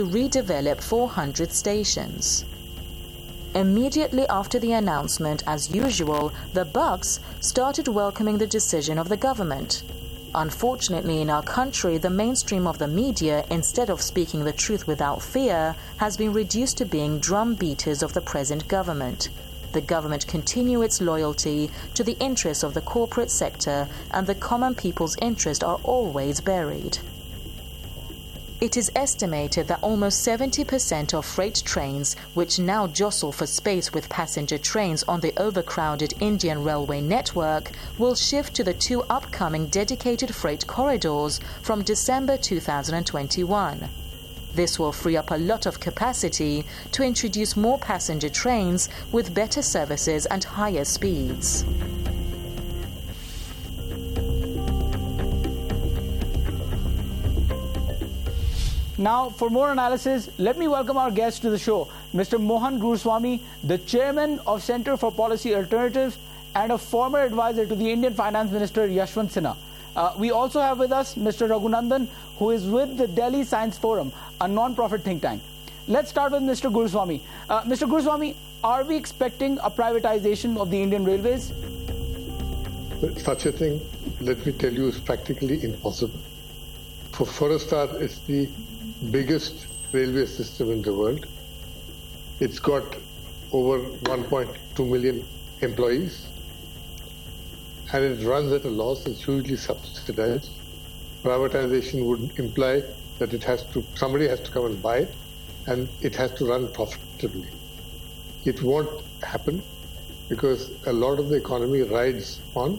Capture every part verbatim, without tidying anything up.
to redevelop four hundred stations. Immediately after the announcement, as usual, the bucks started welcoming the decision of the government. Unfortunately, in our country, the mainstream of the media, instead of speaking the truth without fear, has been reduced to being drum beaters of the present government. The government continue its loyalty to the interests of the corporate sector, and the common people's interests are always buried. It is estimated that almost seventy percent of freight trains, which now jostle for space with passenger trains on the overcrowded Indian railway network, will shift to the two upcoming dedicated freight corridors from December two thousand twenty-one. This will free up a lot of capacity to introduce more passenger trains with better services and higher speeds. Now, for more analysis, let me welcome our guest to the show, Mister Mohan Guruswamy, the chairman of Center for Policy Alternatives and a former advisor to the Indian Finance Minister Yashwant Sinha. Uh, we also have with us Mister Raghunandan, who is with the Delhi Science Forum, a non-profit think tank. Let's start with Mister Guruswamy. Uh, Mister Guruswamy, are we expecting a privatization of the Indian Railways? Such a thing, let me tell you, is practically impossible. For, for a start, it's the biggest railway system in the world. It's got over one point two million employees, and it runs at a loss. It's hugely subsidized. Privatization would imply that it has to, somebody has to come and buy it, and it has to run profitably. It won't happen because a lot of the economy rides on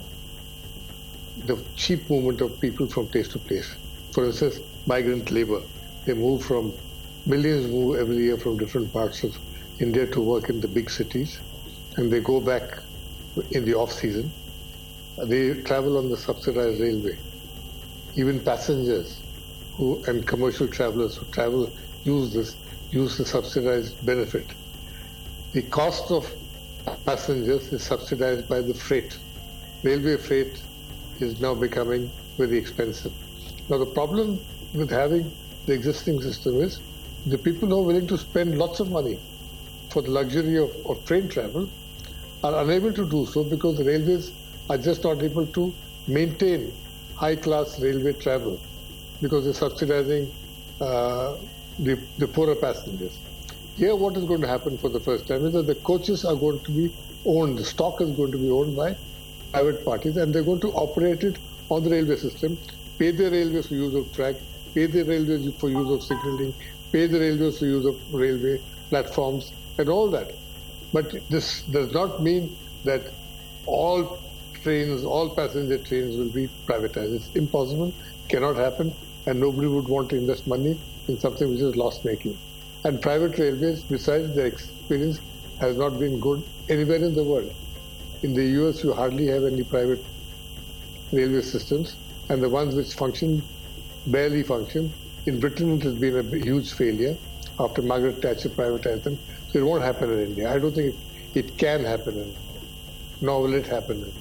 the cheap movement of people from place to place. For instance, migrant labor. They move from, millions move every year from different parts of India to work in the big cities, and they go back in the off-season. They travel on the subsidized railway. Even passengers who and commercial travelers who travel use this, use the subsidized benefit. The cost of passengers is subsidized by the freight. Railway freight is now becoming very expensive. Now the problem with having the existing system is the people who are willing to spend lots of money for the luxury of, of train travel are unable to do so because the railways are just not able to maintain high-class railway travel because they're subsidizing uh, the, the poorer passengers. Here what is going to happen for the first time is that the coaches are going to be owned, the stock is going to be owned by private parties, and they're going to operate it on the railway system, pay the railways for use of track, pay the railways for use of signaling, pay the railways for use of railway platforms and all that. But this does not mean that all trains, all passenger trains will be privatized. It's impossible, cannot happen, and nobody would want to invest money in something which is loss-making. And private railways, besides their experience, has not been good anywhere in the world. In the U S, you hardly have any private railway systems, and the ones which function barely function. In Britain, it has been a huge failure after Margaret Thatcher privatized them. So it won't happen in India. I don't think it, it can happen in India, nor will it happen in India.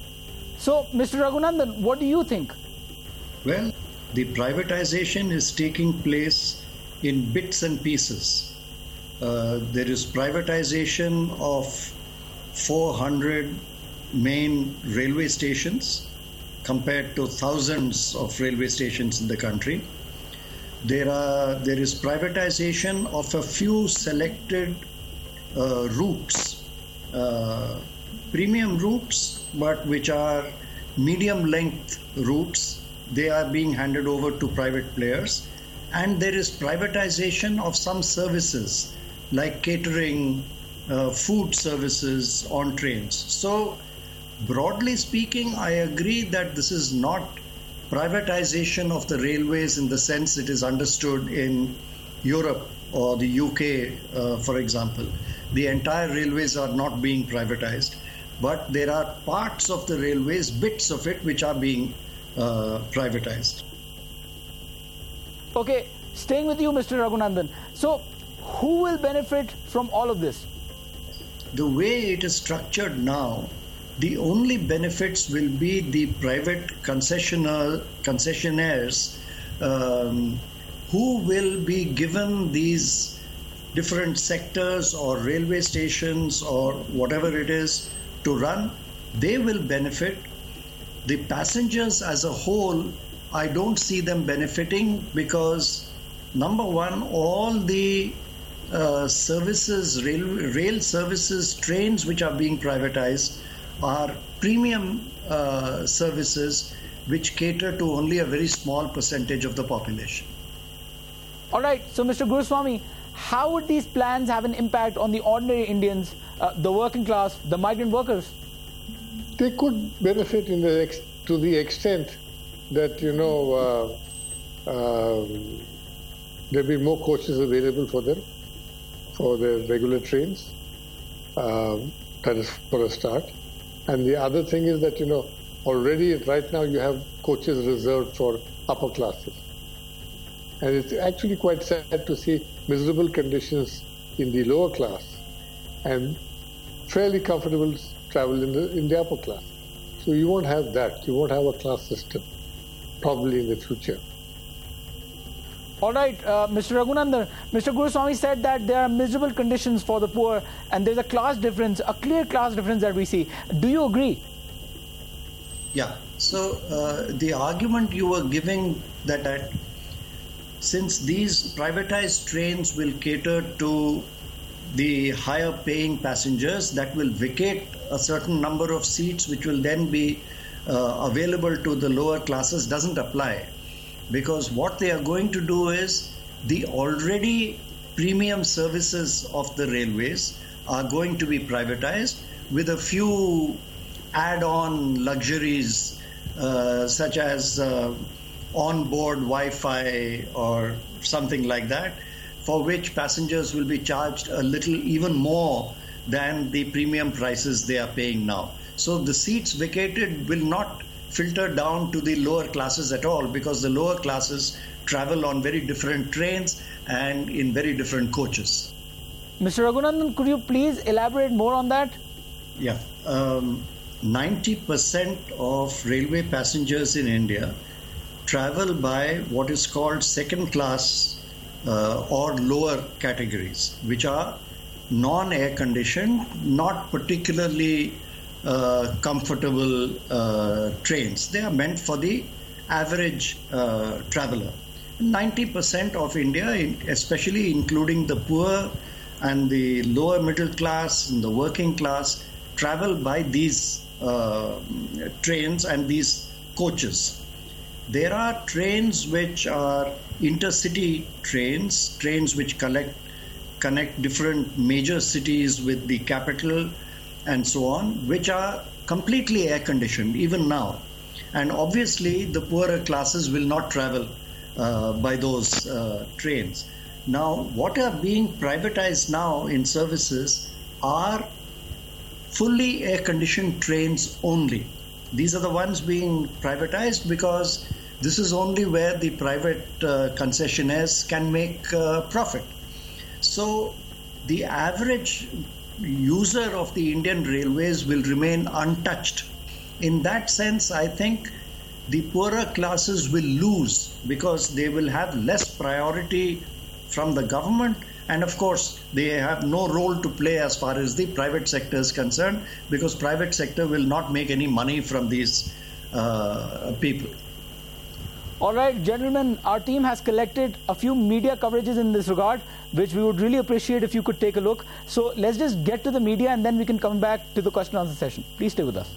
So, Mister Raghunandan, what do you think? Well, the privatization is taking place in bits and pieces. Uh, there is privatization of four hundred main railway stations compared to thousands of railway stations in the country. There are there is privatization of a few selected uh, routes, uh, premium routes, but which are medium length routes. They are being handed over to private players. And there is privatization of some services like catering, uh, food services on trains. So broadly speaking, I agree that this is not privatization of the railways in the sense it is understood in Europe or the U K, uh, for example. The entire railways are not being privatized, but there are parts of the railways, bits of it, which are being uh, privatized. Okay, staying with you, Mister Raghunandan. So, who will benefit from all of this? The way it is structured now, the only benefits will be the private concessionaire, concessionaires um, who will be given these different sectors or railway stations or whatever it is to run, they will benefit. The passengers as a whole, I don't see them benefiting because, number one, all the uh, services, rail, rail services, trains which are being privatized are premium uh, services which cater to only a very small percentage of the population. All right, so Mister Guruswamy, how would these plans have an impact on the ordinary Indians, uh, the working class, the migrant workers? They could benefit in the ex- to the extent that, you know, uh, uh, there'll be more coaches available for them, for their regular trains. Uh, that is for a start. And the other thing is that, you know, already right now you have coaches reserved for upper classes. And it's actually quite sad to see miserable conditions in the lower class and fairly comfortable travel in the in the upper class. So you won't have that. You won't have a class system, probably in the future. All right, uh, Mister Raghunandan, Mister Guruswamy said that there are miserable conditions for the poor and there's a class difference, a clear class difference that we see. Do you agree? Yeah. So uh, the argument you were giving that, that since these privatized trains will cater to the higher paying passengers, that will vacate a certain number of seats which will then be uh, available to the lower classes doesn't apply. Because what they are going to do is the already premium services of the railways are going to be privatized with a few add-on luxuries uh, such as uh, on-board Wi-Fi or something like that, for which passengers will be charged a little even more than the premium prices they are paying now. So the seats vacated will not filter down to the lower classes at all, because the lower classes travel on very different trains and in very different coaches. Mister Raghunandan, could you please elaborate more on that? Yeah. Um, ninety percent of railway passengers in India travel by what is called second class uh, or lower categories, which are non-air conditioned, not particularly uh, comfortable uh, trains. They are meant for the average uh, traveler. ninety percent of India, especially including the poor and the lower middle class and the working class, travel by these uh, trains and these coaches. There are trains which are intercity trains, trains which collect, connect different major cities with the capital and so on, which are completely air conditioned even now. And obviously the poorer classes will not travel uh, by those uh, trains. Now, what are being privatized now in services are fully air-conditioned trains only. These are the ones being privatized because this is only where the private uh, concessionaires can make uh, profit. So the average user of the Indian railways will remain untouched. In that sense, I think the poorer classes will lose because they will have less priority from the government, and of course they have no role to play as far as the private sector is concerned, because private sector will not make any money from these uh, people. All right, gentlemen, our team has collected a few media coverages in this regard, which we would really appreciate if you could take a look. So let's just get to the media and then we can come back to the question and answer session. Please stay with us.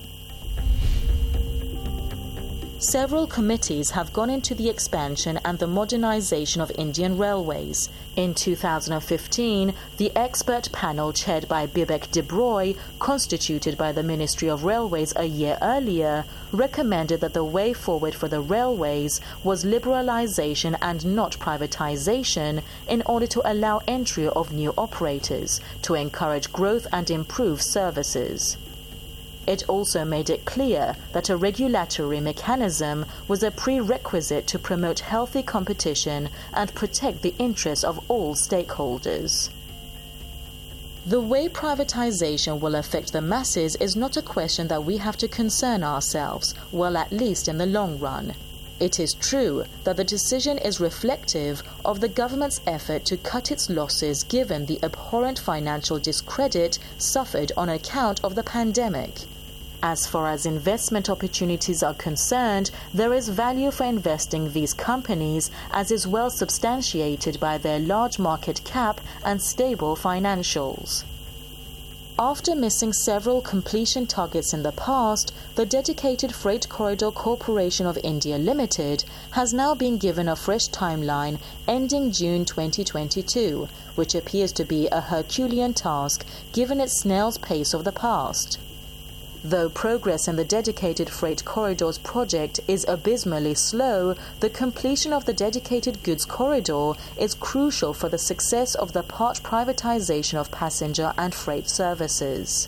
Several committees have gone into the expansion and the modernization of Indian railways. In two thousand fifteen, the expert panel chaired by Bibek Debroy, constituted by the Ministry of Railways a year earlier, recommended that the way forward for the railways was liberalization and not privatization in order to allow entry of new operators, to encourage growth and improve services. It also made it clear that a regulatory mechanism was a prerequisite to promote healthy competition and protect the interests of all stakeholders. The way privatization will affect the masses is not a question that we have to concern ourselves, well, at least in the long run. It is true that the decision is reflective of the government's effort to cut its losses given the abhorrent financial discredit suffered on account of the pandemic. As far as investment opportunities are concerned, there is value for investing these companies, as is well substantiated by their large market cap and stable financials. After missing several completion targets in the past, the Dedicated Freight Corridor Corporation of India Limited has now been given a fresh timeline ending June twenty twenty-two, which appears to be a Herculean task given its snail's pace of the past. Though progress in the Dedicated Freight Corridors project is abysmally slow, the completion of the Dedicated Goods Corridor is crucial for the success of the part privatization of passenger and freight services.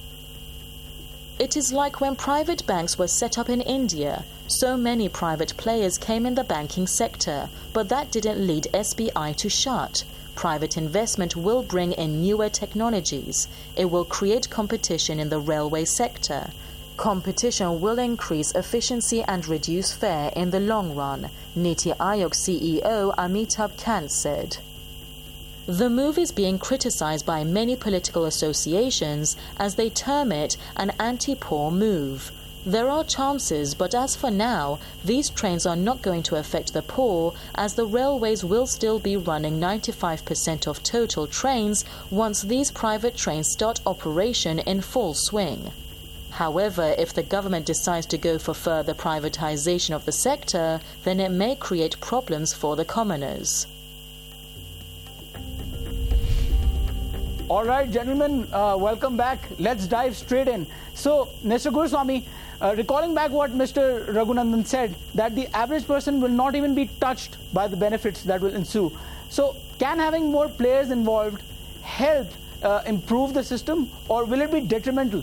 It is like when private banks were set up in India. So many private players came in the banking sector, but that didn't lead S B I to shut. Private investment will bring in newer technologies. It will create competition in the railway sector. Competition will increase efficiency and reduce fare in the long run, Niti Aayog C E O Amitabh Kant said. The move is being criticized by many political associations as they term it an anti-poor move. There are chances, but as for now, these trains are not going to affect the poor, as the railways will still be running ninety-five percent of total trains once these private trains start operation in full swing. However, if the government decides to go for further privatization of the sector, then it may create problems for the commoners. All right, gentlemen, uh, welcome back. Let's dive straight in. So, Mister Guruswamy, uh, recalling back what Mister Raghunandan said, that the average person will not even be touched by the benefits that will ensue. So, can having more players involved help uh, improve the system, or will it be detrimental?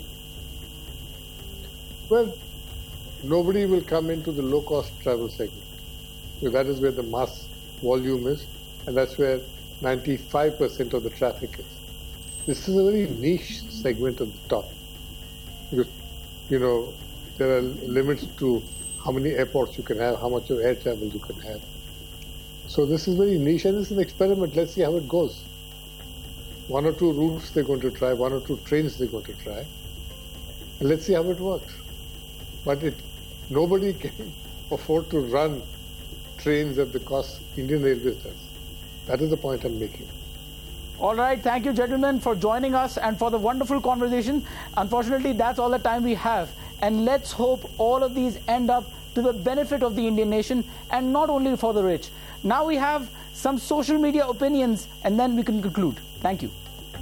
Well, nobody will come into the low-cost travel segment. So that is where the mass volume is, and that's where ninety-five percent of the traffic is. This is a very niche segment at the top. Because, you know, there are limits to how many airports you can have, how much of air travel you can have. So this is very niche, and it's an experiment. Let's see how it goes. One or two routes they're going to try, one or two trains they're going to try. And let's see how it works. But it, nobody can afford to run trains at the cost Indian Railways does. That is the point I'm making. All right, thank you, gentlemen, for joining us and for the wonderful conversation. Unfortunately, that's all the time we have. And let's hope all of these end up to the benefit of the Indian nation and not only for the rich. Now we have some social media opinions and then we can conclude. Thank you.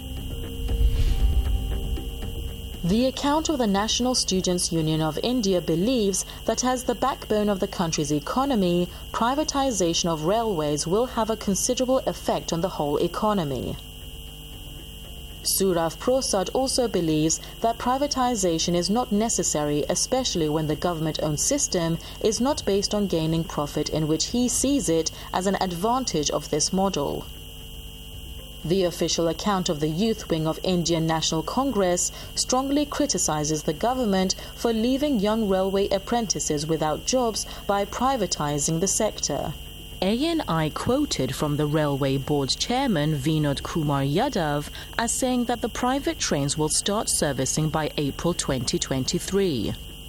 The account of the National Students' Union of India believes that as the backbone of the country's economy, privatization of railways will have a considerable effect on the whole economy. Surav Prasad also believes that privatization is not necessary, especially when the government-owned system is not based on gaining profit, in which he sees it as an advantage of this model. The official account of the youth wing of Indian National Congress strongly criticizes the government for leaving young railway apprentices without jobs by privatizing the sector. A N I quoted from the Railway Board's chairman Vinod Kumar Yadav as saying that the private trains will start servicing by April twenty twenty-three.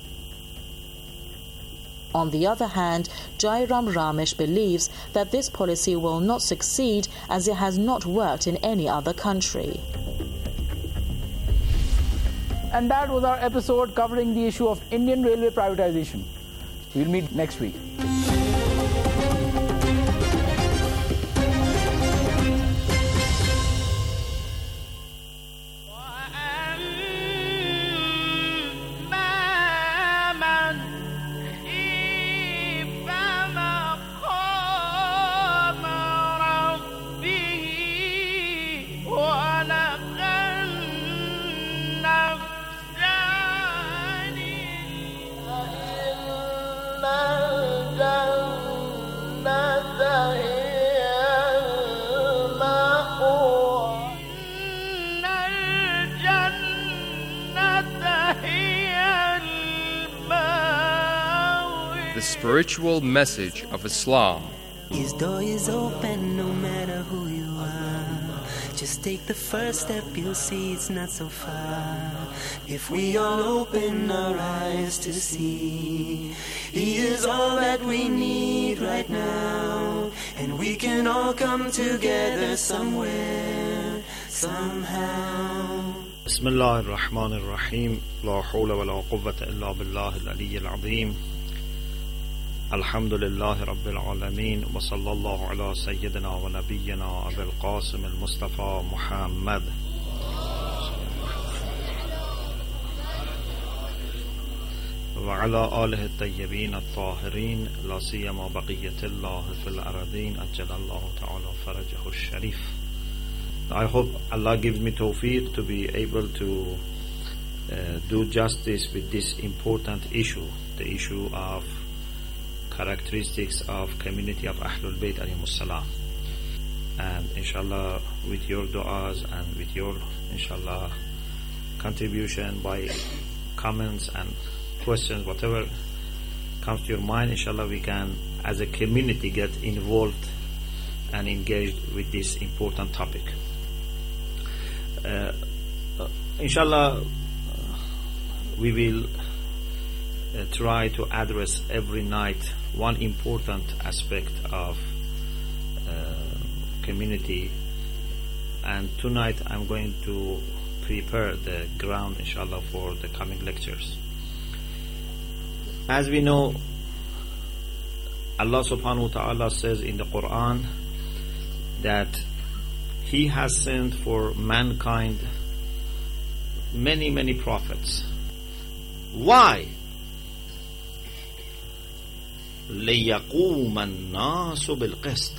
On the other hand, Jairam Ramesh believes that this policy will not succeed as it has not worked in any other country. And that was our episode covering the issue of Indian railway privatization. We'll meet next week. love. spiritual message of Islam. His door is open no matter who you are. Just take the first step, you'll see it's not so far. If we all open our eyes to see, He is all that we need right now. And we can all come together somewhere, somehow. بسم الله الرحمن الرحيم لا حول ولا قوة إلا بالله العلي العظيم الحمد لله رب العالمين وصلى الله على سيدنا ونبينا أبي القاسم المصطفى محمد وعلى آله الطيبين الطاهرين لا سيما بقية الله في الأرضين أجل الله تعالى فرجه الشريف. I hope Allah gives me tawfiq to be able to uh, do justice with this important issue, the issue of characteristics of community of Ahlul Bayt alayhimus salam. And inshallah, with your du'as and with your inshallah contribution by comments and questions, whatever comes to your mind, inshallah we can as a community get involved and engaged with this important topic. Uh, uh, inshallah, uh, we will uh, try to address every night one important aspect of uh, community, and tonight I'm going to prepare the ground inshallah for the coming lectures. As we know, Allah subhanahu wa ta'ala says in the Quran that He has sent for mankind many, many prophets. Why? لِيَقُومَ النَّاسُ بِالْقِسْطِ,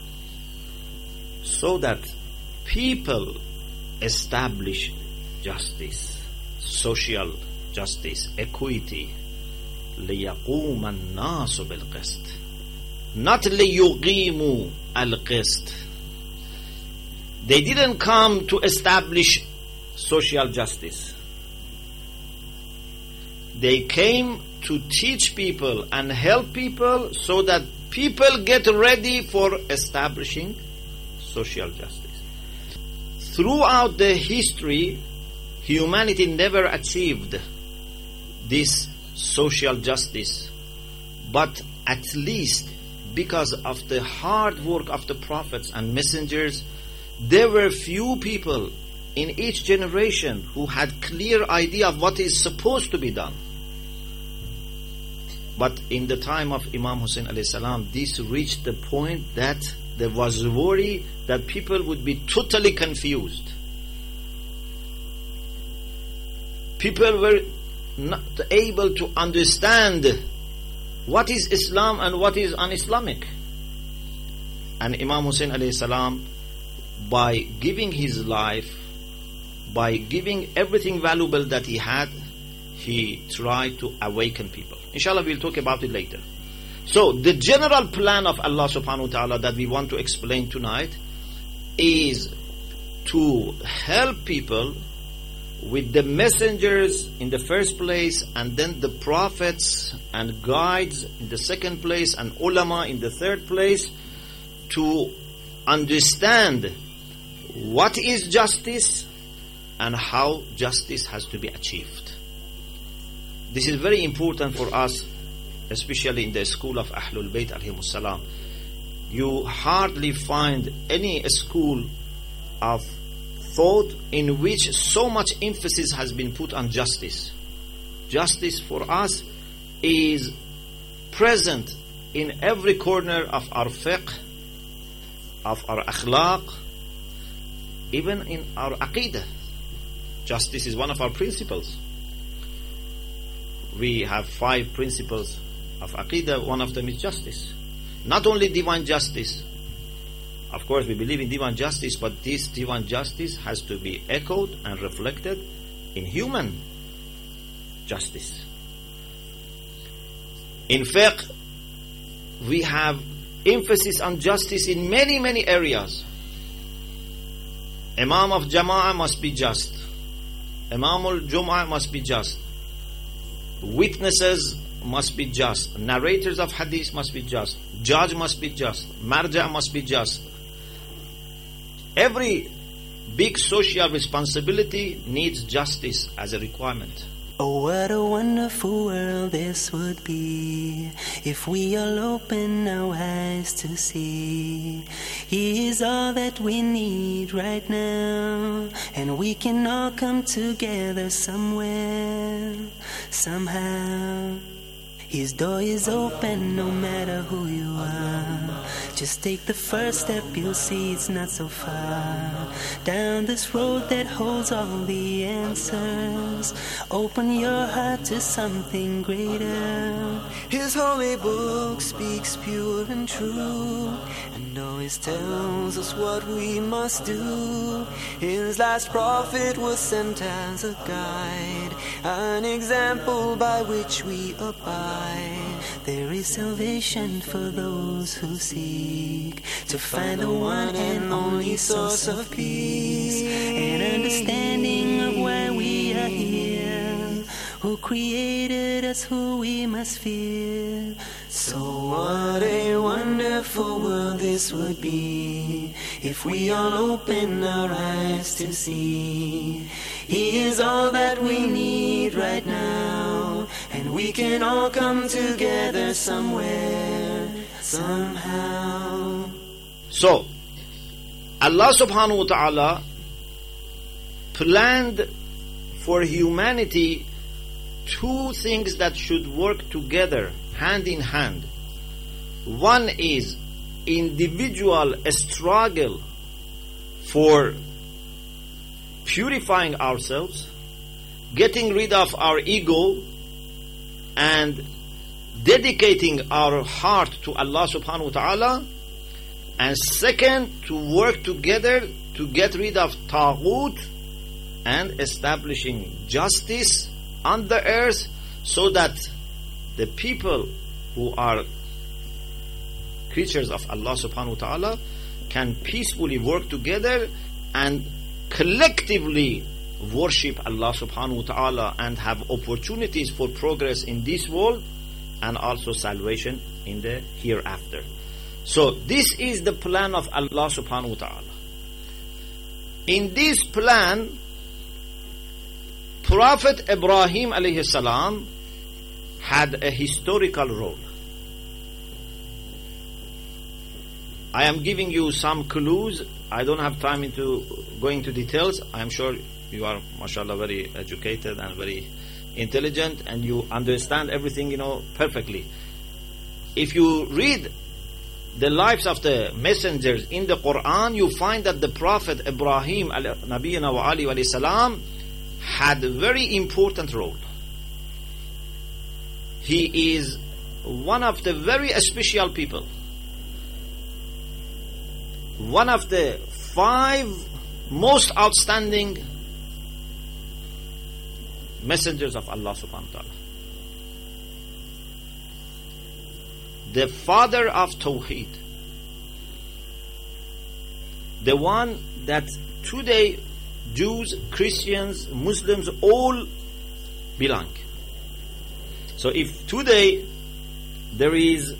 so that people establish justice, social justice, equity. لِيَقُومَ النَّاسُ بِالْقِسْطِ, not لِيُقِيمُوا الْقِسْطِ. They didn't come to establish social justice. They came to teach people and help people so that people get ready for establishing social justice. Throughout the history, humanity never achieved this social justice, but at least because of the hard work of the prophets and messengers, there were few people in each generation who had clear idea of what is supposed to be done. But in the time of Imam Hussein alayhi salam, this reached the point that there was worry that people would be totally confused. People were not able to understand what is Islam and what is un-Islamic. And Imam Hussein alayhi salam, by giving his life, by giving everything valuable that he had, he tried to awaken people. Inshallah, we'll talk about it later. So, the general plan of Allah subhanahu wa ta'ala that we want to explain tonight is to help people with the messengers in the first place, and then the prophets and guides in the second place, and ulama in the third place, to understand what is justice and how justice has to be achieved. This is very important for us, especially in the school of Ahlul Bayt alayhimus salam. You hardly find any school of thought in which so much emphasis has been put on justice. Justice for us is present in every corner of our fiqh, of our akhlaq, even in our aqidah. Justice is one of our principles. We have five principles of aqidah. One of them is justice. Not only divine justice. Of course, we believe in divine justice, but this divine justice has to be echoed and reflected in human justice. In fiqh, we have emphasis on justice in many, many areas. Imam of Jama'ah must be just. Imam al-Jum'ah must be just. Witnesses must be just. Narrators of hadith must be just. Judge must be just. Marja must be just. Every big social responsibility needs justice as a requirement. Oh, what a wonderful world this would be if we all open our eyes to see He is all that we need right now, and we can all come together somewhere, somehow. His door is open no matter who you are. Just take the first step, you'll see it's not so far. Down this road that holds all the answers, open your heart to something greater. His holy book speaks pure and true, and always tells us what we must do. His last prophet was sent as a guide, an example by which we abide. There is salvation for those who seek to find the one and only source of peace, and understanding of why we are here, who created us, who we must fear. So what a wonderful world this would be if we all open our eyes to see He is all that we need right now, and we can all come together somewhere, somehow. So, Allah subhanahu wa ta'ala planned for humanity two things that should work together, hand in hand. One is individual struggle for purifying ourselves, getting rid of our ego, and dedicating our heart to Allah subhanahu wa ta'ala. And second, to work together to get rid of Taghut and establishing justice on the earth, so that the people who are creatures of Allah subhanahu wa ta'ala can peacefully work together and collectively worship Allah subhanahu wa ta'ala and have opportunities for progress in this world and also salvation in the hereafter. So this is the plan of Allah subhanahu wa ta'ala. In this plan, Prophet Ibrahim alayhi salam had a historical role. I am giving you some clues. I don't have time into going into details. I am sure you are, mashallah, very educated and very intelligent, and you understand everything, you know, perfectly. If you read the lives of the messengers in the Quran, you find that the Prophet Ibrahim nabiyina wa alayhi wa salam had a very important role. He is one of the very special people, one of the five most outstanding messengers of Allah subhanahu wa ta'ala. The father of Tawheed, the one that today Jews, Christians, Muslims all belong. So if today there is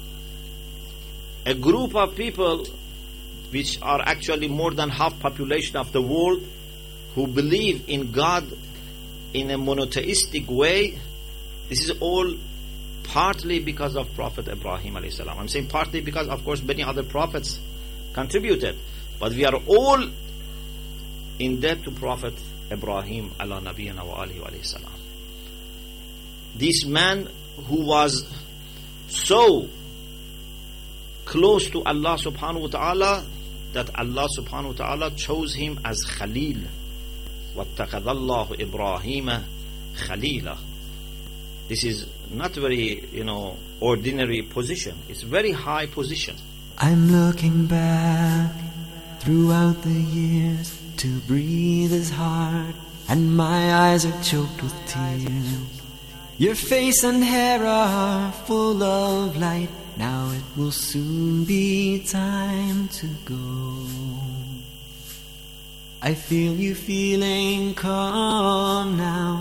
a group of people which are actually more than half population of the world who believe in God in a monotheistic way, this is all partly because of Prophet Ibrahim alayhi salam. I'm saying partly because, of course, many other prophets contributed, but we are all in debt to Prophet Ibrahim ala nabiyina wa alihi wa salam. This man who was so close to Allah subhanahu wa ta'ala that Allah subhanahu wa ta'ala chose him as Khalil. وَاتَّخَذَ اللَّهُ إِبْرَاهِيمَ خَلِيلًا. This is not very, you know, ordinary position. It's very high position. I'm looking back throughout the years to breathe is hard, and my eyes are choked with tears. Your face and hair are full of light. Now it will soon be time to go. I feel you feeling calm now.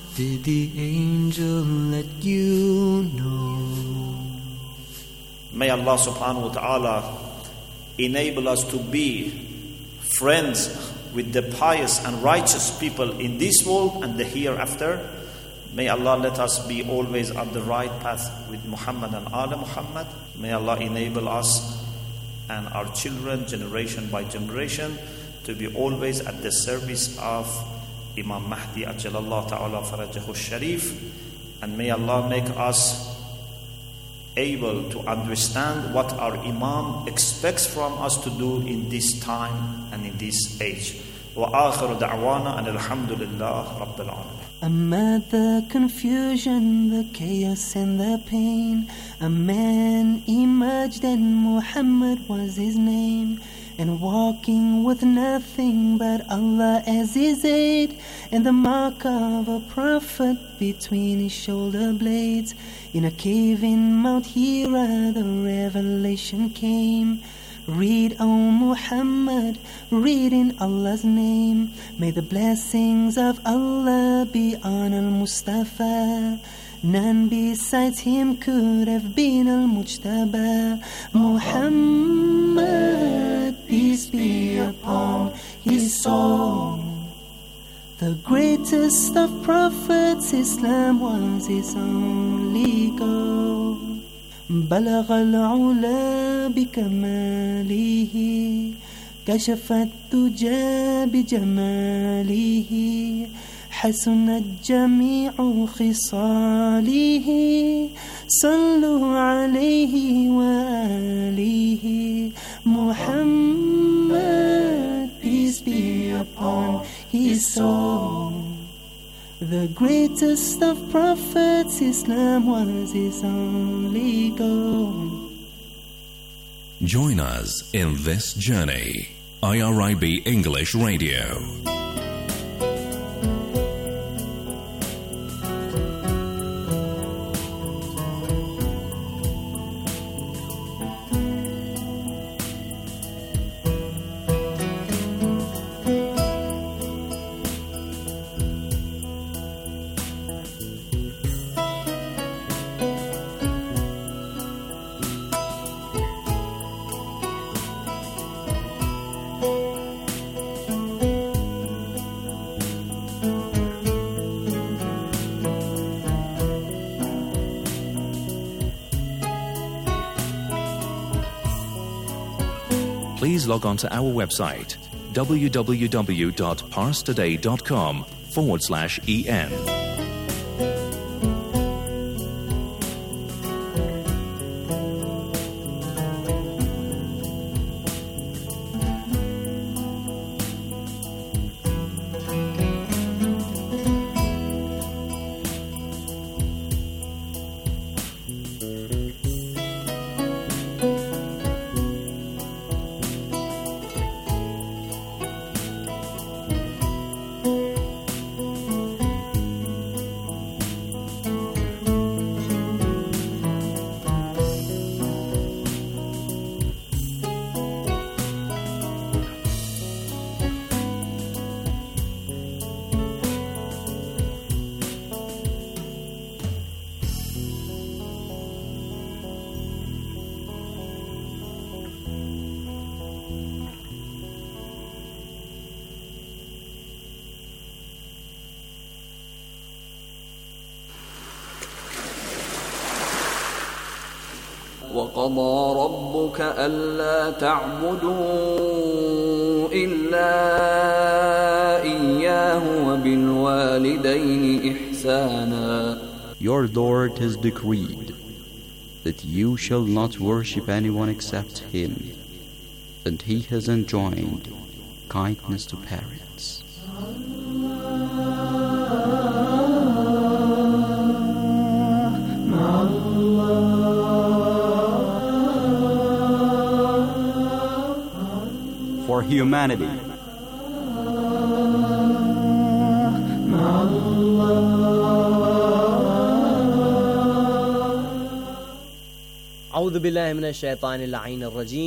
Did the angel let you know? May Allah subhanahu wa ta'ala enable us to be friends with the pious and righteous people in this world and the hereafter. May Allah let us be always on the right path with Muhammad and Ala Muhammad. May Allah enable us and our children, generation by generation, to be always at the service of Imam Mahdi Ajjalallahu Ta'ala Farajahu Sharif. And may Allah make us able to understand what our Imam expects from us to do in this time and in this age. وآخر دعوانا أن الحمد لله رب العالمين. Amid the confusion, the chaos and the pain, a man emerged and Muhammad was his name. And walking with nothing but Allah as his aid, and the mark of a prophet between his shoulder blades. In a cave in Mount Hira the revelation came. Read, O Muhammad, read in Allah's name. May the blessings of Allah be on Al-Mustafa. None besides him could have been Al-Mujtaba. Muhammad, peace be upon his soul. The greatest of prophets, Islam was his only goal. بلغ العلا بكماله كشف الدجى بجماله حسنت جميع خصاله صلوا عليه وآله محمد peace be upon his soul. The greatest of prophets, Islam was his only goal. Join us in this journey. I R I B English Radio. Please log on to our website www.parstoday.com forward slash en. وقضى ربك ألا تعبدوا إلا إياه وبالوالدين إحسانا. Your Lord has decreed that you shall not worship anyone except Him, and He has enjoined kindness to parents. For humanity, أعوذ بالله من الشيطان اللعين الرجيم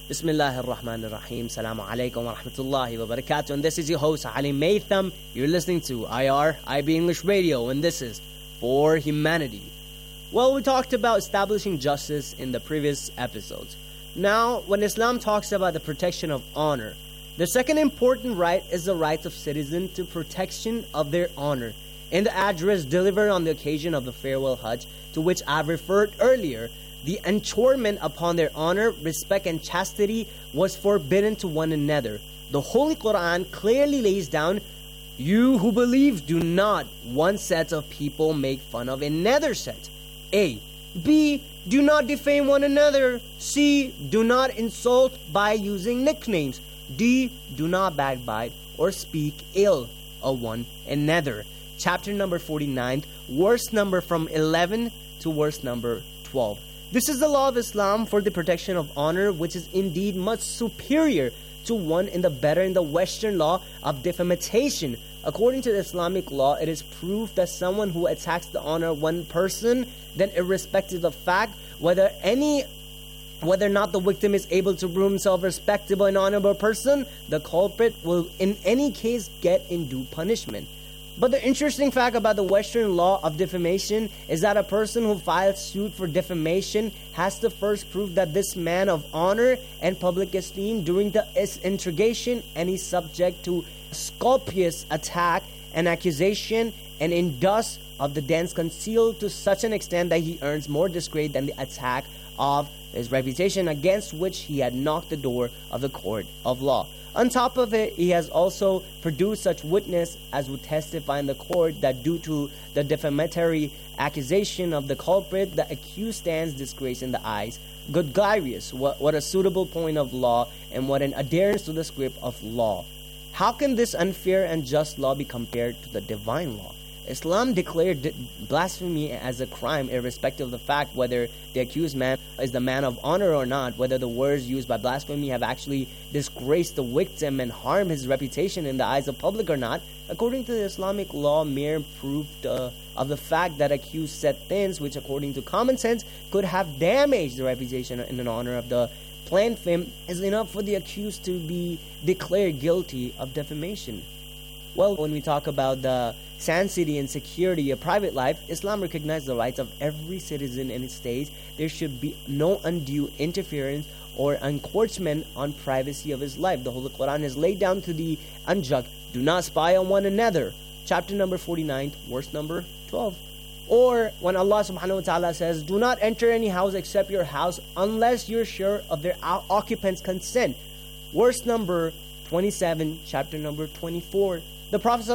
Bismillahir Rahmanir Rahim. Assalamu alaikum wa rahmatullahi wa barakatuh. And this is your host, Ali Maytham. You're listening to I R I B English Radio, and this is For Humanity. Well, we talked about establishing justice in the previous episodes. Now, when Islam talks about the protection of honor, the second important right is the right of citizens to protection of their honor. In the address delivered on the occasion of the farewell Hajj, to which I referred earlier, the enshrinement upon their honor, respect, and chastity was forbidden to one another. The Holy Quran clearly lays down, "You who believe, do not one set of people make fun of another set." A. B. Do not defame one another. C. Do not insult by using nicknames. D. Do not backbite or speak ill of one another. Chapter number forty-nine, verse number from eleven to verse number twelve. This is the law of Islam for the protection of honor, which is indeed much superior to one in the better in the Western law of defamation. According to the Islamic law, it is proof that someone who attacks the honor of one person, then irrespective of fact, whether any whether or not the victim is able to prove himself a respectable and honorable person, the culprit will in any case get in due punishment. But the interesting fact about the Western law of defamation is that a person who files suit for defamation has to first prove that this man of honor and public esteem during the interrogation, and he's subject to scrupulous attack and accusation, and in dust of the dens concealed to such an extent that he earns more disgrace than the attack of his reputation, against which he had knocked the door of the court of law. On top of it, he has also produced such witness as would testify in the court that due to the defamatory accusation of the culprit, the accused stands disgraced in the eyes. Good glorious, what, what a suitable point of law, and what an adherence to the script of law. How can this unfair and just law be compared to the divine law? Islam declared blasphemy as a crime irrespective of the fact whether the accused man is the man of honor or not, whether the words used by blasphemy have actually disgraced the victim and harmed his reputation in the eyes of public or not. According to the Islamic law, mere proof uh, of the fact that accused said things which according to common sense could have damaged the reputation and the honor of the plaintiff is enough for the accused to be declared guilty of defamation. Well, when we talk about the sanctity and security of private life, Islam recognizes the rights of every citizen in its state. There should be no undue interference or encroachment on privacy of his life. The Holy Quran has laid down to the unjust, do not spy on one another. Chapter number forty-nine, verse number twelve. Or when Allah subhanahu wa ta'ala says, do not enter any house except your house unless you're sure of their occupant's consent. Verse number twenty-seven, chapter number twenty-four. The Prophet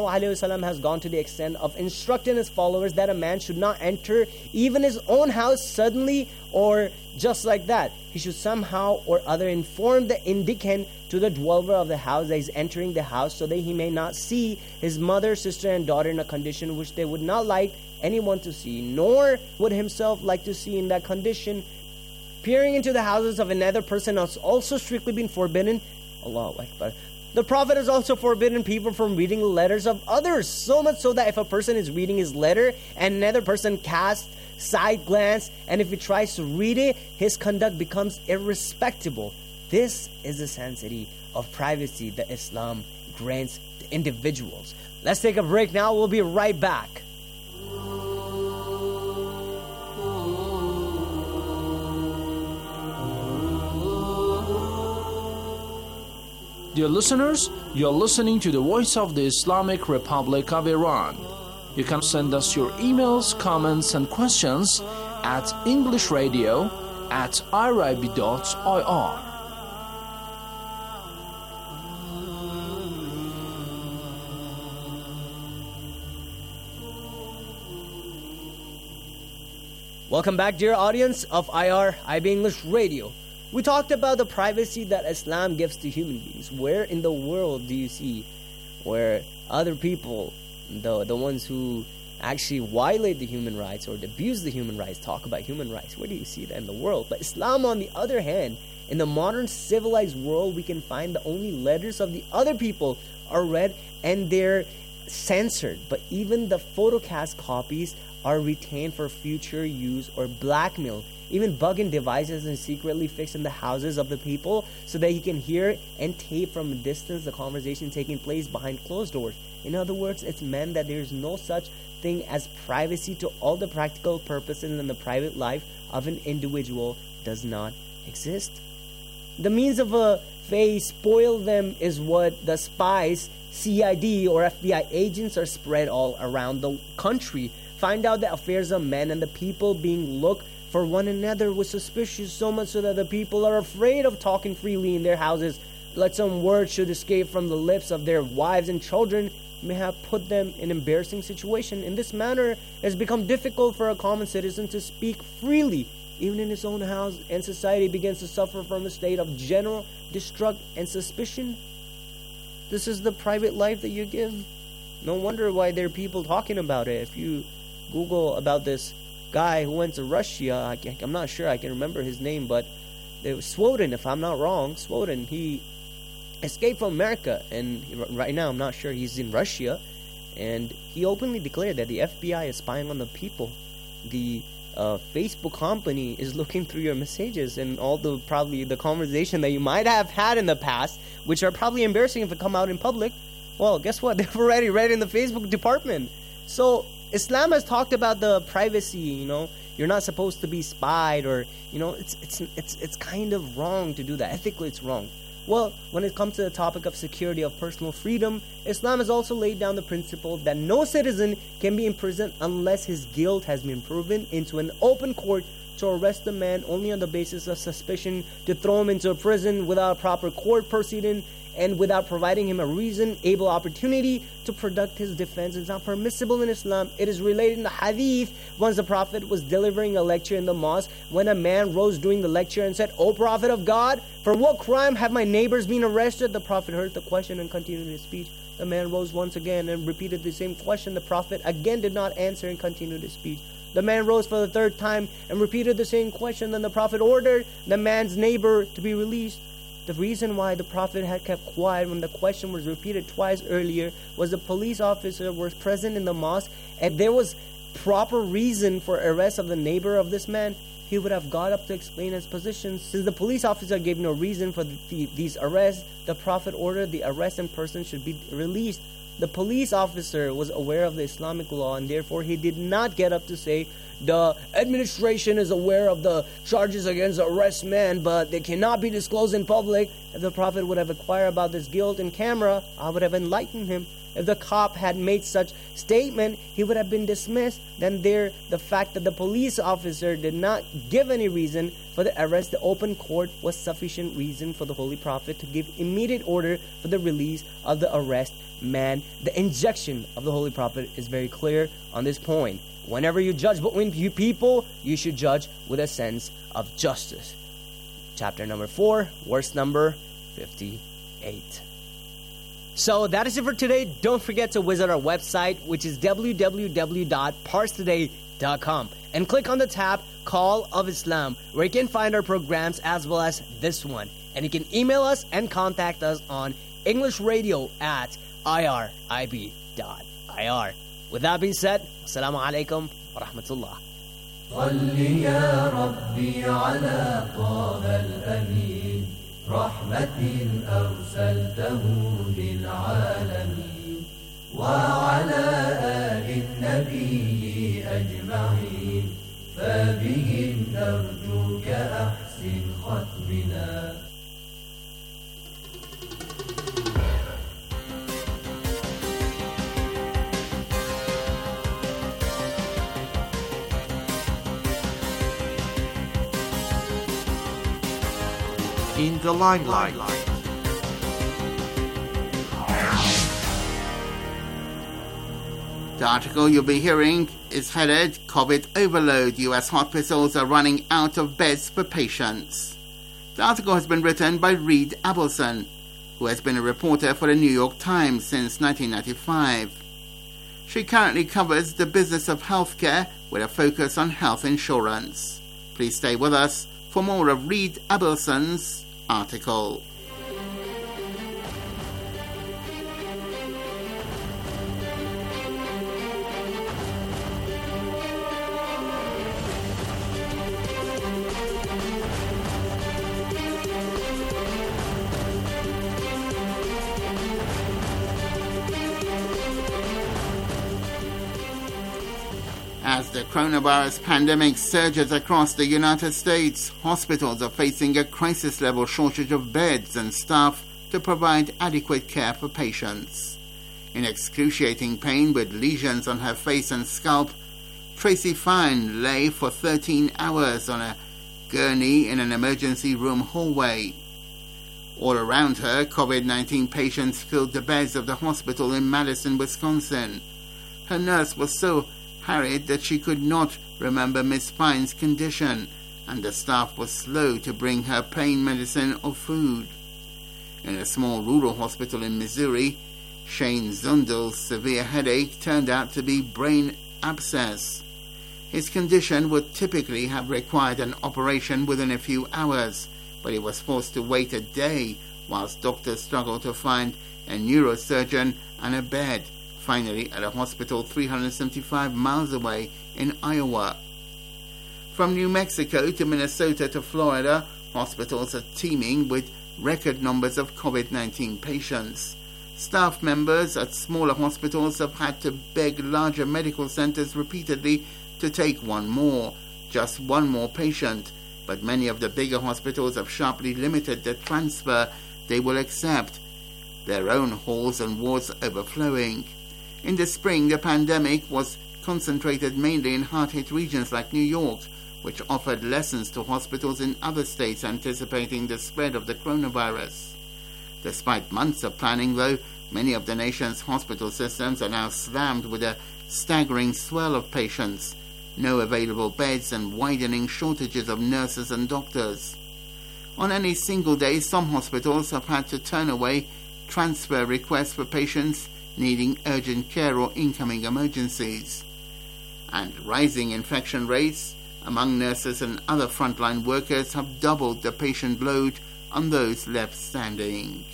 ﷺ has gone to the extent of instructing his followers that a man should not enter even his own house suddenly or just like that. He should somehow or other inform the indicant to the dweller of the house that he's entering the house, so that he may not see his mother, sister, and daughter in a condition which they would not like anyone to see, nor would himself like to see in that condition. Peering into the houses of another person has also strictly been forbidden. Allahu Akbar. The Prophet has also forbidden people from reading the letters of others, so much so that if a person is reading his letter and another person casts side glance, and if he tries to read it, his conduct becomes irrespectable. This is the sanctity of privacy that Islam grants to individuals. Let's take a break now. We'll be right back. Dear listeners, you're listening to the voice of the Islamic Republic of Iran. You can send us your emails, comments, and questions at englishradio at irib dot I R. Welcome back, dear audience of I R I B English Radio. We talked about the privacy that Islam gives to human beings. Where in the world do you see where other people, the the ones who actually violate the human rights or abuse the human rights, talk about human rights? Where do you see that in the world? But Islam, on the other hand, in the modern civilized world, we can find the only letters of the other people are read and they're censored. But even the photocast copies are retained for future use or blackmail. even bugging devices and secretly fixing the houses of the people so that he can hear and tape from a distance the conversation taking place behind closed doors. In other words, it's meant that there is no such thing as privacy to all the practical purposes, and the private life of an individual does not exist. The means of a Faye spoil them is what the spies, C I D or F B I agents are spread all around the country. Find out the affairs of men and the people being looked for one another with suspicion, so much so that the people are afraid of talking freely in their houses. Let some words should escape from the lips of their wives and children may have put them in an embarrassing situation. In this manner, it has become difficult for a common citizen to speak freely, even in his own house, and society begins to suffer from a state of general distrust and suspicion. This is the private life that you give. No wonder why there are people talking about it. If you Google about this guy who went to Russia, I can, I'm not sure I can remember his name, but it was Swoden, if I'm not wrong. Swoden, he escaped from America, and right now I'm not sure he's in Russia, and he openly declared that the F B I is spying on the people. The uh, Facebook company is looking through your messages and all the probably the conversation that you might have had in the past, which are probably embarrassing if it come out in public. Well, guess what? They've already read in the Facebook department. So Islam has talked about the privacy, you know, you're not supposed to be spied, or, you know, it's it's it's it's kind of wrong to do that. Ethically, it's wrong. Well, when it comes to the topic of security of personal freedom, Islam has also laid down the principle that no citizen can be imprisoned unless his guilt has been proven into an open court. To arrest a man only on the basis of suspicion, to throw him into a prison without a proper court proceeding, and without providing him a reason, able opportunity to conduct his defense is not permissible in Islam. It is related in the hadith, once the Prophet was delivering a lecture in the mosque, when a man rose during the lecture and said, "O Prophet of God, for what crime have my neighbors been arrested?" The Prophet heard the question and continued his speech. The man rose once again and repeated the same question. The Prophet again did not answer and continued his speech. The man rose for the third time and repeated the same question. Then the Prophet ordered the man's neighbor to be released. The reason why the Prophet had kept quiet when the question was repeated twice earlier was the police officer was present in the mosque, and there was proper reason for arrest of the neighbor of this man. He would have got up to explain his position. Since the police officer gave no reason for the, the, these arrests, the Prophet ordered the arrested person should be released. The police officer was aware of the Islamic law, and therefore he did not get up to say, "The administration is aware of the charges against the arrest man, but they cannot be disclosed in public." If the Prophet would have inquired about this guilt in camera, I would have enlightened him. If the cop had made such statement, he would have been dismissed. Then there, the fact that the police officer did not give any reason for the arrest, the open court was sufficient reason for the Holy Prophet to give immediate order for the release of the arrest man. The injection of the Holy Prophet is very clear on this point. Whenever you judge between you people, you should judge with a sense of justice. Chapter number four, verse number fifty-eight. So that is it for today. Don't forget to visit our website, which is w w w dot pars today dot com, and click on the tab Call of Islam, where you can find our programs as well as this one. And you can email us and contact us on English Radio at I R I B dot I R. With that being said, Assalamu alaikum wa rahmatullah. صل يا ربي على طه الأمين رحمة أرسلته للعالمين وعلى آل النبي أجمعين فبهم نرجوك أحسن ختمنا. In the limelight. The article you'll be hearing is headed COVID Overload. U S hospitals are running out of beds for patients. The article has been written by Reed Abelson, who has been a reporter for the New York Times since nineteen ninety-five. She currently covers the business of healthcare with a focus on health insurance. Please stay with us for more of Reed Abelson's article. As the coronavirus pandemic surges across the United States, hospitals are facing a crisis-level shortage of beds and staff to provide adequate care for patients. In excruciating pain with lesions on her face and scalp, Tracy Fine lay for thirteen hours on a gurney in an emergency room hallway. All around her, COVID nineteen patients filled the beds of the hospital in Madison, Wisconsin. Her nurse was so harried that she could not remember Miss Fine's condition, and the staff was slow to bring her pain medicine or food. In a small rural hospital in Missouri, Shane Zundel's severe headache turned out to be brain abscess. His condition would typically have required an operation within a few hours, but he was forced to wait a day whilst doctors struggled to find a neurosurgeon and a bed, finally at a hospital three hundred seventy-five miles away in Iowa. From New Mexico to Minnesota to Florida, hospitals are teeming with record numbers of COVID nineteen patients. Staff members at smaller hospitals have had to beg larger medical centers repeatedly to take one more, just one more patient, but many of the bigger hospitals have sharply limited the transfer they will accept, their own halls and wards overflowing. In the spring, the pandemic was concentrated mainly in hard-hit regions like New York, which offered lessons to hospitals in other states anticipating the spread of the coronavirus. Despite months of planning, though, many of the nation's hospital systems are now slammed with a staggering swell of patients, no available beds, and widening shortages of nurses and doctors. On any single day, some hospitals have had to turn away transfer requests for patients needing urgent care or incoming emergencies. And rising infection rates among nurses and other frontline workers have doubled the patient load on those left standing.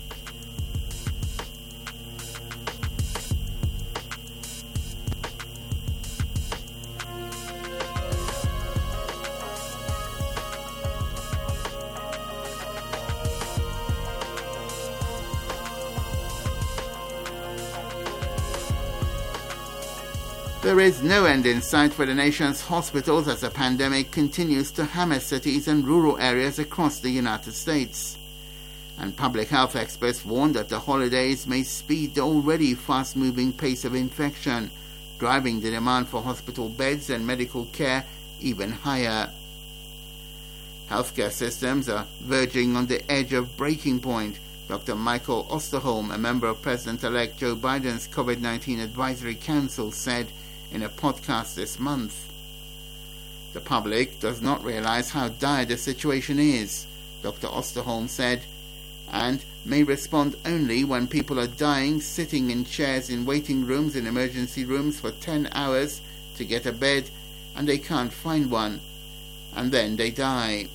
There is no end in sight for the nation's hospitals as the pandemic continues to hammer cities and rural areas across the United States. And public health experts warn that the holidays may speed the already fast-moving pace of infection, driving the demand for hospital beds and medical care even higher. Healthcare systems are verging on the edge of breaking point, Doctor Michael Osterholm, a member of President-elect Joe Biden's COVID nineteen Advisory Council, said in a podcast this month. The public does not realize how dire the situation is, Doctor Osterholm said, and may respond only when people are dying sitting in chairs in waiting rooms in emergency rooms for ten hours to get a bed and they can't find one, and then they die.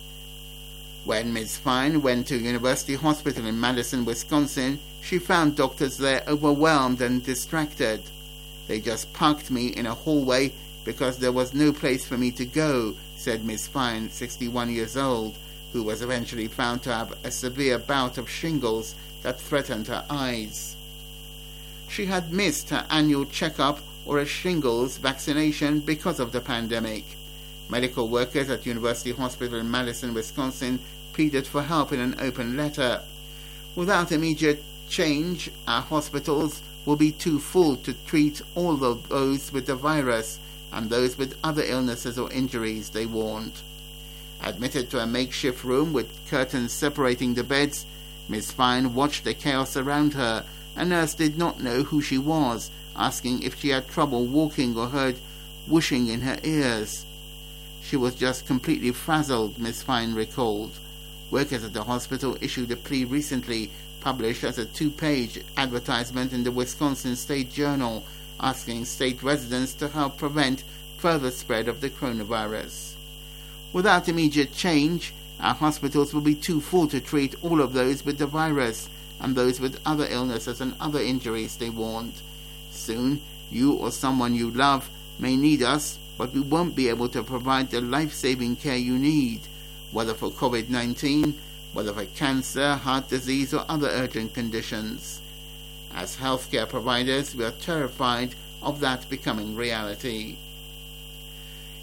When Miz Fine went to University Hospital in Madison, Wisconsin, she found doctors there overwhelmed and distracted. They just parked me in a hallway because there was no place for me to go, said Miz Fine, sixty-one years old, who was eventually found to have a severe bout of shingles that threatened her eyes. She had missed her annual checkup or a shingles vaccination because of the pandemic. Medical workers at University Hospital in Madison, Wisconsin, pleaded for help in an open letter. Without immediate change, our hospitals will be too full to treat all of those with the virus and those with other illnesses or injuries, they warned. Admitted to a makeshift room with curtains separating the beds, Miz Fine watched the chaos around her. A nurse did not know who she was, asking if she had trouble walking or heard whooshing in her ears. She was just completely frazzled, Miz Fine recalled. Workers at the hospital issued a plea recently, published as a two-page advertisement in the Wisconsin State Journal, asking state residents to help prevent further spread of the coronavirus. Without immediate change, our hospitals will be too full to treat all of those with the virus and those with other illnesses and other injuries, they warned. Soon, you or someone you love may need us, but we won't be able to provide the life-saving care you need, whether for COVID nineteen, whether for cancer, heart disease, or other urgent conditions. As healthcare providers, we are terrified of that becoming reality.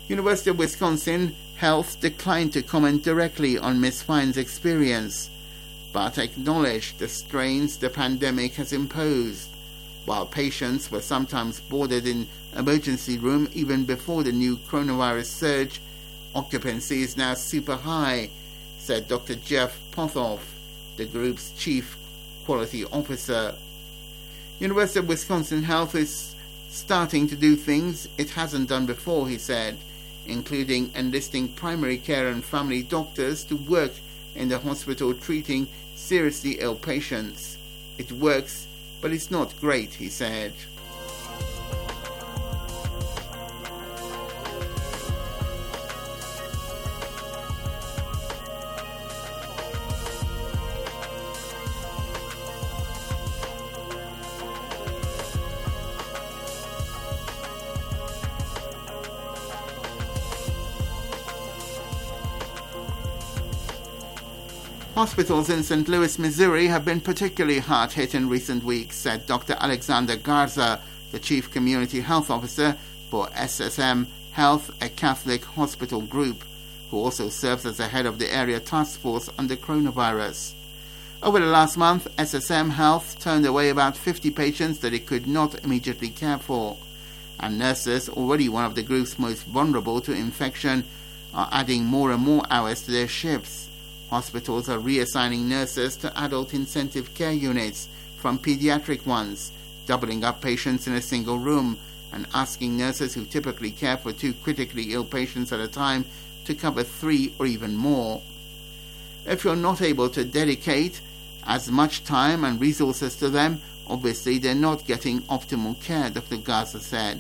University of Wisconsin Health declined to comment directly on Miz Fine's experience, but acknowledged the strains the pandemic has imposed. While patients were sometimes boarded in emergency room even before the new coronavirus surge, occupancy is now super high, said Doctor Jeff Pothoff, the group's chief quality officer. University of Wisconsin Health is starting to do things it hasn't done before, he said, including enlisting primary care and family doctors to work in the hospital treating seriously ill patients. It works, but it's not great, he said. Hospitals in Saint Louis, Missouri have been particularly hard hit in recent weeks, said Doctor Alexander Garza, the Chief Community Health Officer for S S M Health, a Catholic hospital group, who also serves as the head of the area task force on the coronavirus. Over the last month, S S M Health turned away about fifty patients that it could not immediately care for, and nurses, already one of the group's most vulnerable to infection, are adding more and more hours to their shifts. Hospitals are reassigning nurses to adult intensive care units from pediatric ones, doubling up patients in a single room, and asking nurses who typically care for two critically ill patients at a time to cover three or even more. If you're not able to dedicate as much time and resources to them, obviously they're not getting optimal care, Doctor Garza said.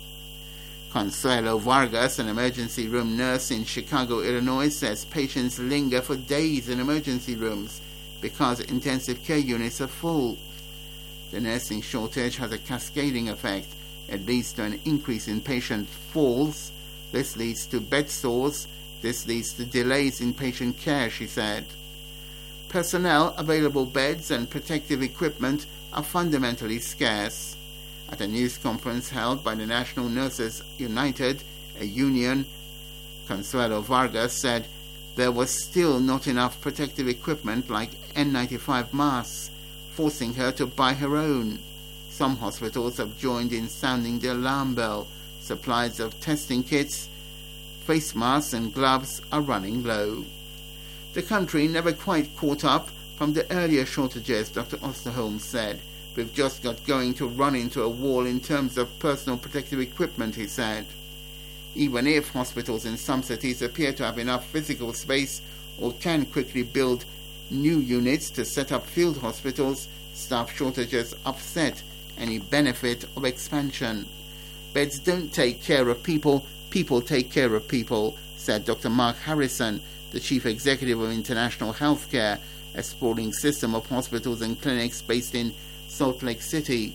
Consuelo Vargas, an emergency room nurse in Chicago, Illinois, says patients linger for days in emergency rooms because intensive care units are full. The nursing shortage has a cascading effect. It leads to an increase in patient falls. This leads to bed sores. This leads to delays in patient care, she said. Personnel, available beds, and protective equipment are fundamentally scarce. At a news conference held by the National Nurses United, a union, Consuelo Vargas said there was still not enough protective equipment like N ninety-five masks, forcing her to buy her own. Some hospitals have joined in sounding the alarm bell. Supplies of testing kits, face masks and gloves are running low. The country never quite caught up from the earlier shortages, Doctor Osterholm said. We've just got going to run into a wall in terms of personal protective equipment, he said. Even if hospitals in some cities appear to have enough physical space or can quickly build new units to set up field hospitals, staff shortages upset any benefit of expansion. Beds don't take care of people, people take care of people, said Doctor Mark Harrison, the Chief Executive of International Healthcare, a sprawling system of hospitals and clinics based in Salt Lake City.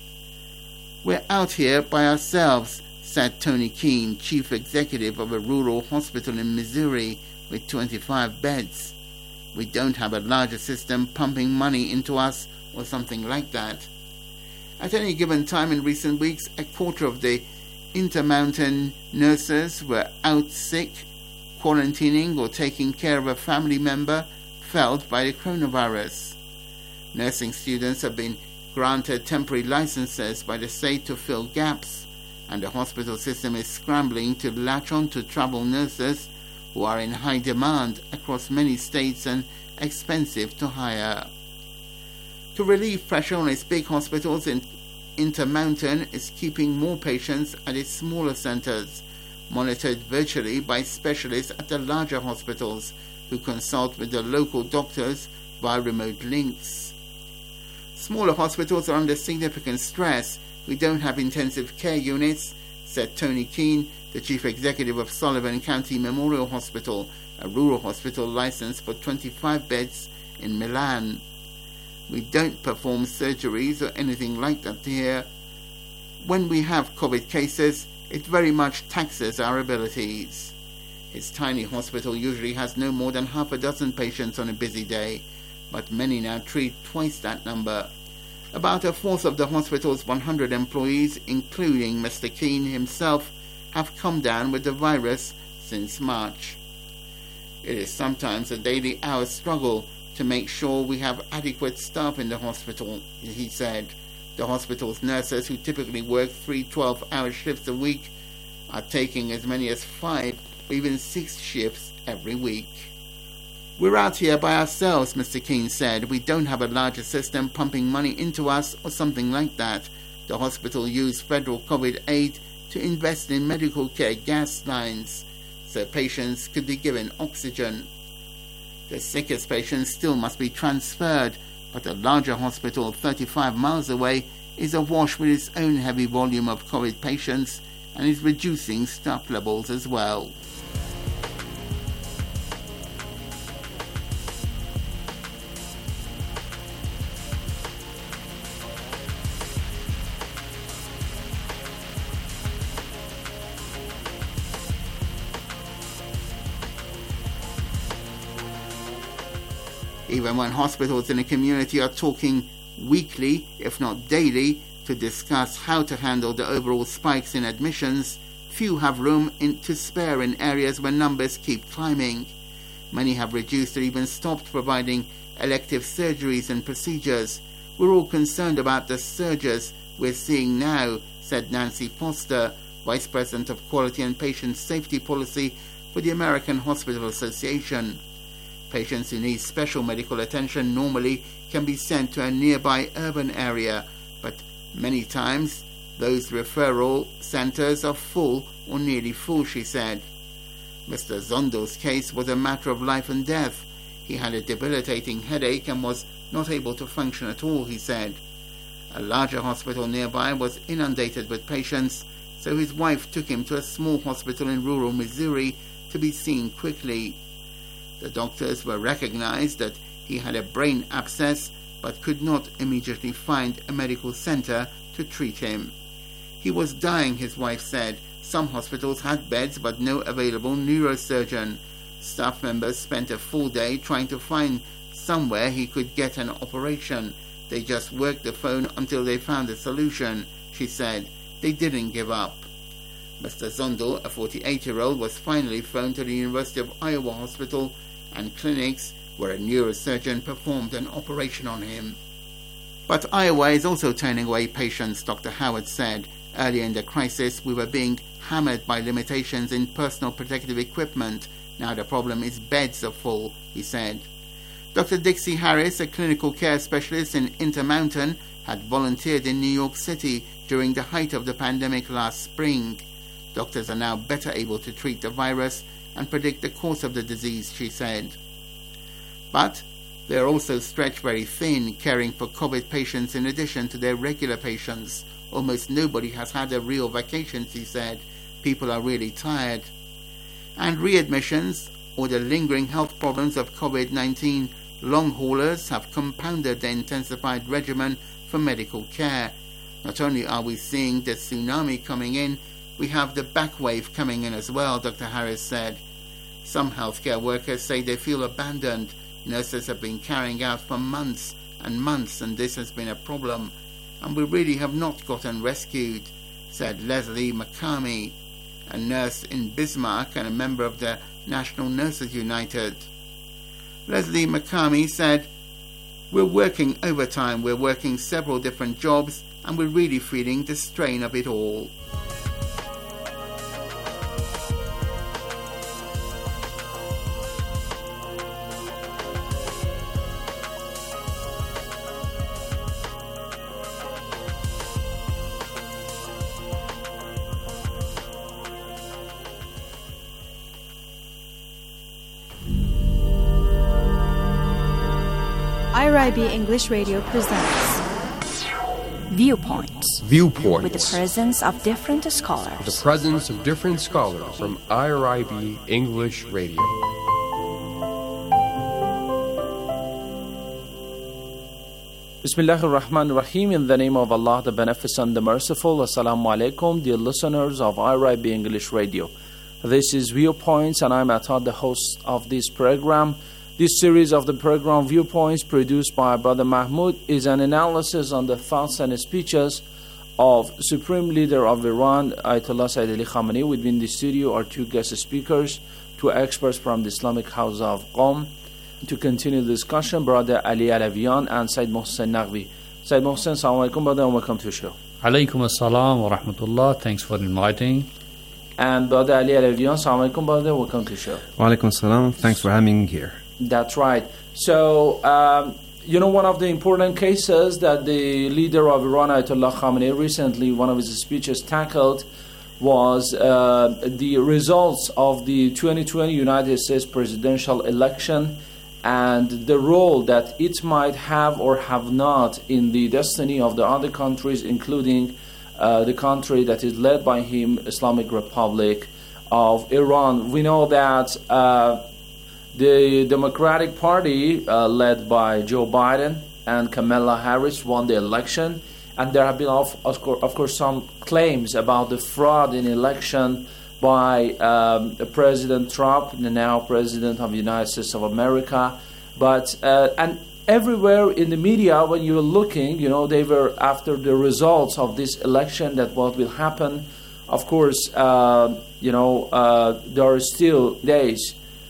We're out here by ourselves, said Tony Keene, Chief Executive of a rural hospital in Missouri with twenty-five beds. We don't have a larger system pumping money into us or something like that. At any given time in recent weeks, a quarter of the Intermountain nurses were out sick, quarantining or taking care of a family member felled by the coronavirus. Nursing students have been granted temporary licenses by the state to fill gaps, and the hospital system is scrambling to latch on to travel nurses who are in high demand across many states and expensive to hire. To relieve pressure on its big hospitals, in Intermountain is keeping more patients at its smaller centers, monitored virtually by specialists at the larger hospitals who consult with the local doctors via remote links. Smaller hospitals are under significant stress. We don't have intensive care units, said Tony Keene, the Chief Executive of Sullivan County Memorial Hospital, a rural hospital licensed for twenty-five beds in Milan. We don't perform surgeries or anything like that here. When we have COVID cases, it very much taxes our abilities. Its tiny hospital usually has no more than half a dozen patients on a busy day, but many now treat twice that number. About a fourth of the hospital's one hundred employees, including Mister Keene himself, have come down with the virus since March. It is sometimes a daily hour struggle to make sure we have adequate staff in the hospital, he said. The hospital's nurses, who typically work three twelve-hour shifts a week, are taking as many as five or even six shifts every week. We're out here by ourselves, Mister Keane said. We don't have a larger system pumping money into us or something like that. The hospital used federal COVID aid to invest in medical care gas lines so patients could be given oxygen. The sickest patients still must be transferred, but a larger hospital thirty-five miles away is awash with its own heavy volume of COVID patients and is reducing staff levels as well. Even when hospitals in the community are talking weekly, if not daily, to discuss how to handle the overall spikes in admissions, few have room in, to spare in areas where numbers keep climbing. Many have reduced or even stopped providing elective surgeries and procedures. We're all concerned about the surges we're seeing now, said Nancy Foster, Vice President of Quality and Patient Safety Policy for the American Hospital Association. Patients who need special medical attention normally can be sent to a nearby urban area, but many times those referral centers are full or nearly full, she said. Mister Zondo's case was a matter of life and death. He had a debilitating headache and was not able to function at all, he said. A larger hospital nearby was inundated with patients, so his wife took him to a small hospital in rural Missouri to be seen quickly. The doctors were recognized that he had a brain abscess but could not immediately find a medical center to treat him. He was dying, his wife said. Some hospitals had beds but no available neurosurgeon. Staff members spent a full day trying to find somewhere he could get an operation. They just worked the phone until they found a solution, she said. They didn't give up. Mister Zondel, a forty-eight-year-old, was finally flown to the University of Iowa Hospital and clinics where a neurosurgeon performed an operation on him. But Iowa is also turning away patients, Doctor Howard said. Earlier in the crisis, we were being hammered by limitations in personal protective equipment. Now the problem is beds are full, he said. Doctor Dixie Harris, a clinical care specialist in Intermountain, had volunteered in New York City during the height of the pandemic last spring. Doctors are now better able to treat the virus and predict the course of the disease, she said. But they are also stretched very thin, caring for COVID patients in addition to their regular patients. Almost nobody has had a real vacation, she said. People are really tired. And readmissions, or the lingering health problems of COVID nineteen long haulers, have compounded the intensified regimen for medical care. Not only are we seeing the tsunami coming in, we have the back wave coming in as well, Doctor Harris said. Some healthcare workers say they feel abandoned. Nurses have been carrying out for months and months, and this has been a problem. And we really have not gotten rescued, said Leslie McCarmy, a nurse in Bismarck and a member of the National Nurses United. Leslie McCarmy said, "We're working overtime, we're working several different jobs, and we're really feeling the strain of it all." I R I B English Radio presents Viewpoints. Viewpoints. With the presence of different scholars. The presence of different scholars from I R I B English Radio. Bismillah ar-Rahman ar-Rahim. In the name of Allah, the Beneficent, the Merciful. Assalamu alaikum, dear listeners of I R I B English Radio. This is Viewpoints, and I'm Atar, the host of this program. This series of the program Viewpoints, produced by Brother Mahmoud, is an analysis on the thoughts and speeches of Supreme Leader of Iran, Ayatollah Sayyid Ali Khamenei. Within the studio are two guest speakers, two experts from the Islamic House of Qom. To continue the discussion, Brother Ali Alavian and Sayyid Mohsen Naqvi. Sayyid Mohsen, Assalamu alaikum, brother, and welcome to the show. Alaikum assalam wa rahmatullah. Thanks for inviting. And Brother Ali Alavian, Assalamu alaikum, brother, welcome to the show. Wa alaikum assalam. Thanks for having me here. That's right. So, um, you know, one of the important cases that the leader of Iran, Ayatollah Khamenei, recently, one of his speeches tackled was uh, the results of the twenty twenty United States presidential election and the role that it might have or have not in the destiny of the other countries, including uh, the country that is led by him, Islamic Republic of Iran. We know that uh, the Democratic Party, uh, led by Joe Biden and Kamala Harris, won the election, and there have been, of, of, course, of course, some claims about the fraud in election by um, President Trump, the now President of the United States of America. But uh, and everywhere in the media, when you were looking, you know, they were after the results of this election, that what will happen. Of course, uh, you know, uh, there are still days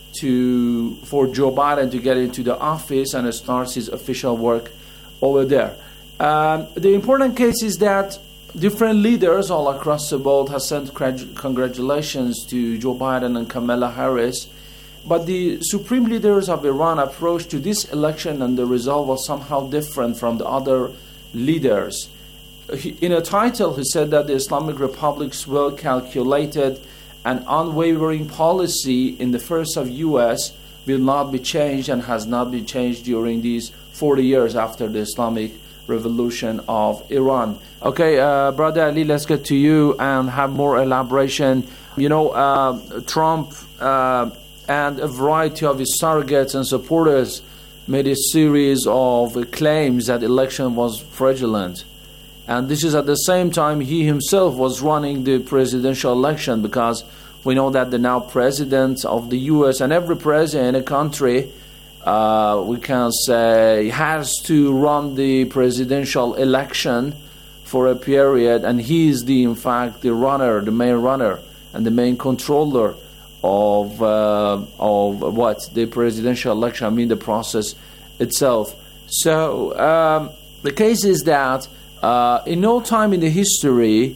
to for Joe Biden to get into the office and start his official work over there. Um, the important case is that different leaders all across the world have sent congratulations to Joe Biden and Kamala Harris, but the supreme leaders of Iran approach to this election and the result was somehow different from the other leaders. He, in a title, he said that the Islamic Republic's well-calculated and unwavering policy in the face of U S will not be changed and has not been changed during these forty years after the Islamic Revolution of Iran. Okay, uh, Brother Ali, let's get to you and have more elaboration. You know, uh, Trump uh, and a variety of his surrogates and supporters made a series of claims that election was fraudulent. And this is at the same time he himself was running the presidential election, because we know that the now president of the U S and every president in a country, Uh, we can say, has to run the presidential election for a period, and he is the, in fact, the runner, the main runner, and the main controller of uh, of what the presidential election. I mean, the process itself. So um, the case is that uh, in no time in the history,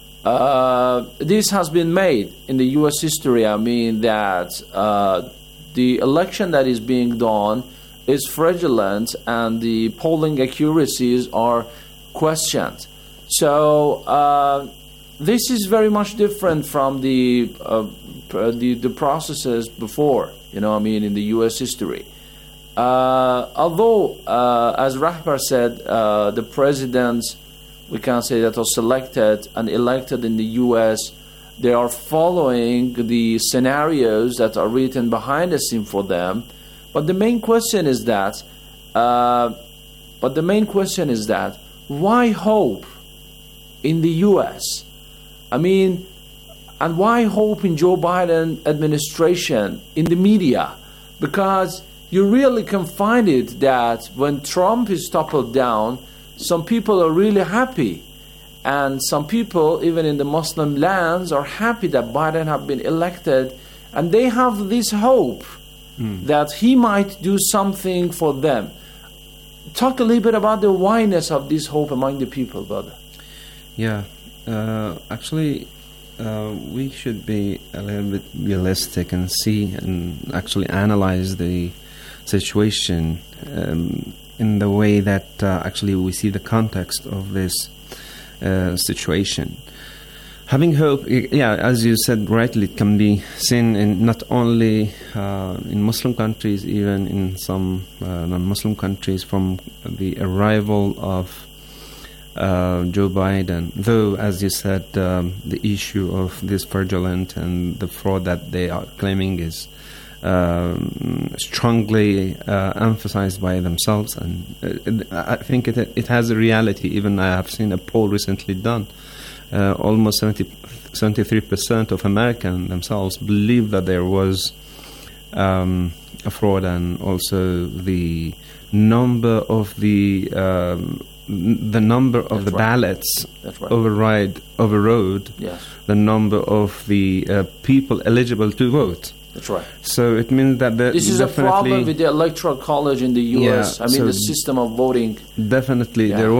uh, this has been made in the U S history. I mean that. Uh, The election that is being done is fraudulent and the polling accuracies are questioned. So uh, this is very much different from the, uh, the the processes before, you know, I mean, in the U S history. Uh, although, uh, as Rahbar said, uh, the presidents, we can say, that are selected and elected in the U S, they are following the scenarios that are written behind the scene for them. But the main question is that, uh, but the main question is that, why hope in the U S? I mean, and why hope in Joe Biden administration, in the media? Because you really can find it that when Trump is toppled down, some people are really happy. And some people, even in the Muslim lands, are happy that Biden have been elected, and they have this hope mm. that he might do something for them. Talk a little bit about the whyness of this hope among the people, brother. Yeah, uh, actually, uh, we should be a little bit realistic and see and actually analyze the situation um, in the way that uh, actually we see the context of this Uh, situation. Having hope, yeah, as you said rightly, it can be seen in not only uh, in Muslim countries, even in some uh, non-Muslim countries, from the arrival of uh, Joe Biden. Though, as you said, um, the issue of this fraudulent and the fraud that they are claiming is Um, strongly uh, emphasized by themselves, and uh, I think it it has a reality. Even I have seen a poll recently done. Uh, almost seventy, seventy-three percent of Americans themselves believe that there was um, a fraud, and also the number of the um, n- the number of That's the right. ballots That's right. override overrode Yes. the number of the uh, people eligible to vote. That's right. So it means that the This is a definitely problem with the electoral college in the U S. Yeah, I mean, so the system of voting. definitely Yeah. there